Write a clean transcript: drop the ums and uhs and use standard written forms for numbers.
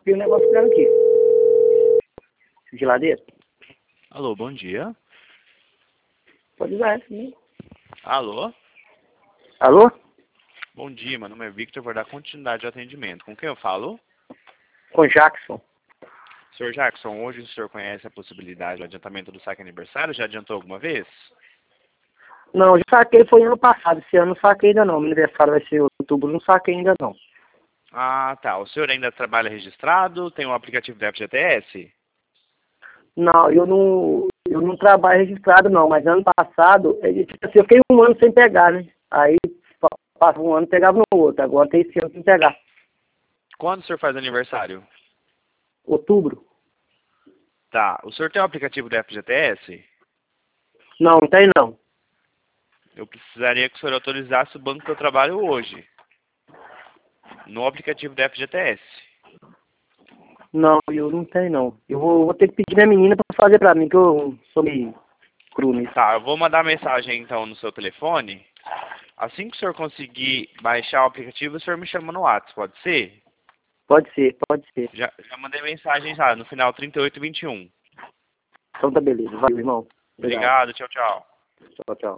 vi o negócio dela aqui. Geladeira? Alô, bom dia. Pode usar essa, né? Alô? Alô? Bom dia, meu nome é Victor, vou dar continuidade ao atendimento. Com quem eu falo? Com Jackson. Senhor Jackson, hoje o senhor conhece a possibilidade do adiantamento do saque aniversário? Já adiantou alguma vez? Não, eu saquei foi ano passado. Esse ano não saquei ainda não. Meu aniversário vai ser em outubro, não saquei ainda não. Ah, tá. O senhor ainda trabalha registrado? Tem um aplicativo da FGTS? Não, eu não trabalho registrado não, mas ano passado, tipo assim, eu fiquei um ano sem pegar, né? Aí passa um ano e pegava no outro. Agora tem esse ano sem pegar. Quando o senhor faz aniversário? Outubro? Tá. O senhor tem o aplicativo da FGTS? Não, não tem não. Eu precisaria que o senhor autorizasse o banco que eu trabalho hoje. No aplicativo da FGTS. Não, eu não tenho não. Eu vou ter que pedir minha menina pra fazer pra mim, que eu sou meio cru nisso. Tá, eu vou mandar mensagem então no seu telefone. Assim que o senhor conseguir baixar o aplicativo, o senhor me chama no WhatsApp, pode ser? Pode ser, pode ser. Já mandei mensagem já, no final 3821. Então tá beleza. Valeu, irmão. Obrigado. Obrigado, tchau, tchau. Tchau, tchau.